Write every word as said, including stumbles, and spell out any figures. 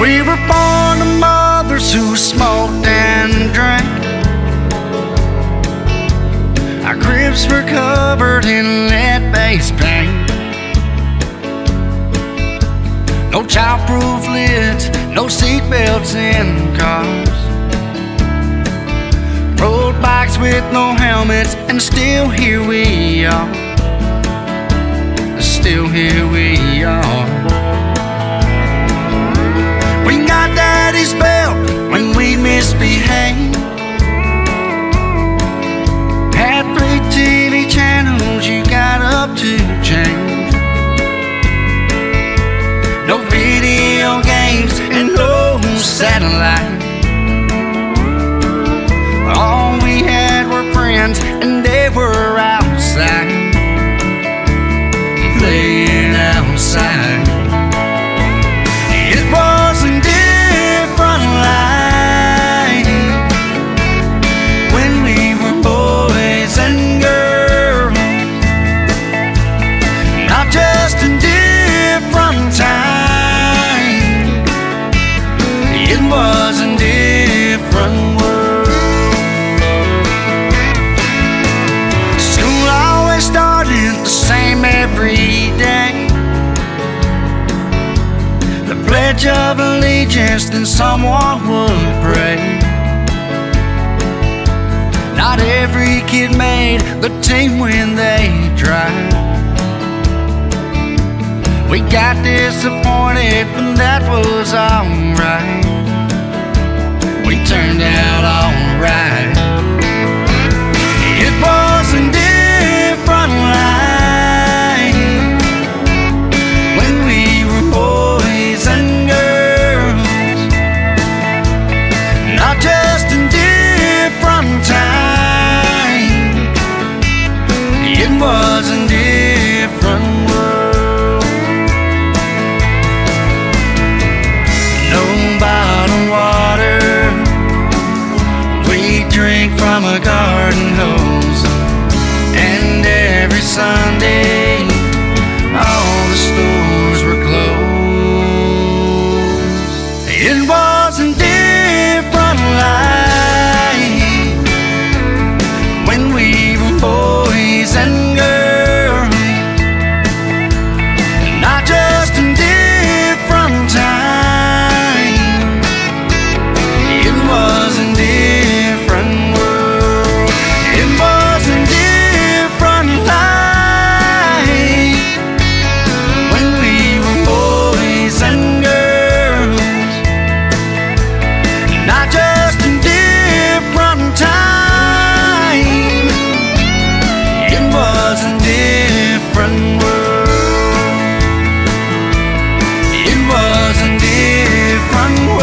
We were born to mothers who smoked and drank. Our cribs were covered in lead-based paint. No childproof lids, no seatbelts in cars. Road bikes with no helmets, and still here we are. Still here we are. We got daddy's belt when we misbehaved. Had three T V channels, you got up to change. No video games and no satellite. All we had were friends, and they were outside, playing outside. It was a different life when we were boys and girls. Not just a different time, it was a different world. School always started the same every day. The Pledge of Allegiance, then someone would pray. Not every kid made the team when they tried. We got disappointed, but that was alright. We turned out alright. It was a different life when we were boys and girls. Not just a different time, it was a different world. No bottled water, we drink from a garden hose. And every Sunday, all the stores were closed. It was a different life when we were boys and girls. Not just a different time, it was a different world. It was a different life when we were boys and girls. Not just a different time, it was a different world. It was a different world.